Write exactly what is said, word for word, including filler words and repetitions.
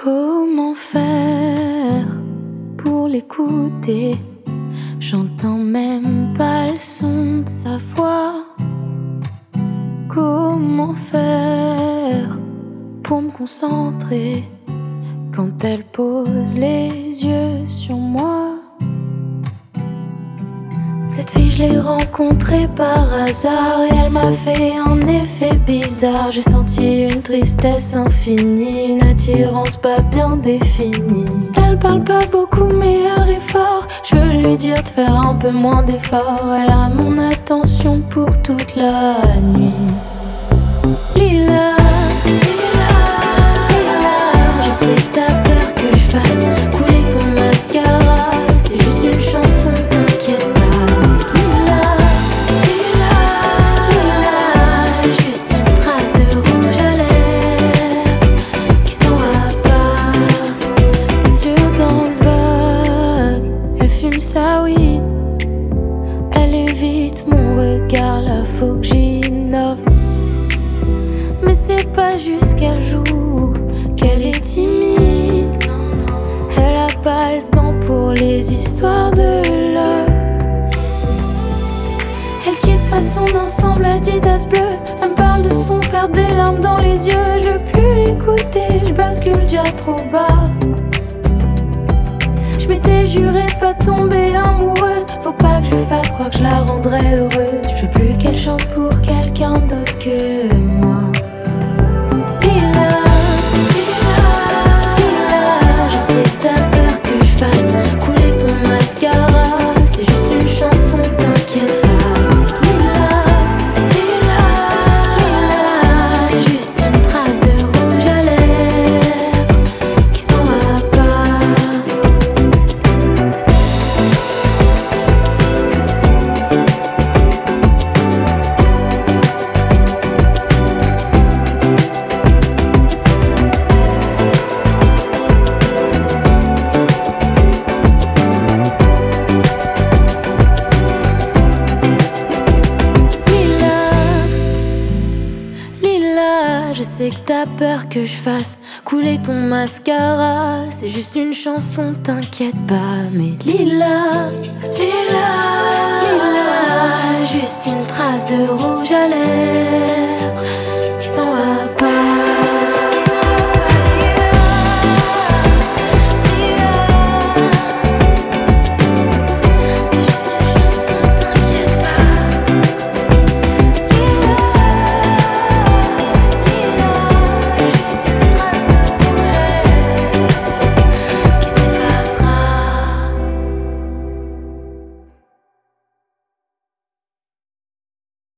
Comment faire pour l'écouter? J'entends même pas le son de sa voix. Comment faire pour me concentrer quand elle pose les yeux sur moi? Cette fille, je l'ai rencontrée par hasard et elle m'a fait un effet bizarre. J'ai senti une tristesse infinie, une attirance pas bien définie. Elle parle pas beaucoup mais elle rit fort. Je veux lui dire de faire un peu moins d'efforts. Elle a mon attention pour toute la nuit. Lila, Lila, Lila, je sais que t'as peur que je fasse couler ton mascara. C'est juste une chanson, t'inquiète pas. Elle évite mon regard, là faut que j'innove. Mais c'est pas juste qu'elle joue, qu'elle est timide. Elle a pas le temps pour les histoires de love. Elle quitte pas son ensemble Adidas bleu. Elle me parle de son frère, des larmes dans les yeux. Je veux plus l'écouter, je bascule déjà trop bas. Je m'étais juré de pas tomber amoureuse. Faut pas que je fasse croire que je la rendrai heureuse. Je veux plus qu'elle chante pour quelqu'un d'autre que moi. Lila, Lila, Lila, je sais que t'as peur que je fasse couler ton mascara. C'est juste une chanson, t'inquiète pas. Lila, Lila, Lila, juste une trace de rouge à lèvres qui s'en va pas. Je sais que t'as peur que je fasse couler ton mascara. C'est juste une chanson, t'inquiète pas. Mais Lila, Lila, Lila, juste une trace de rouge à lèvres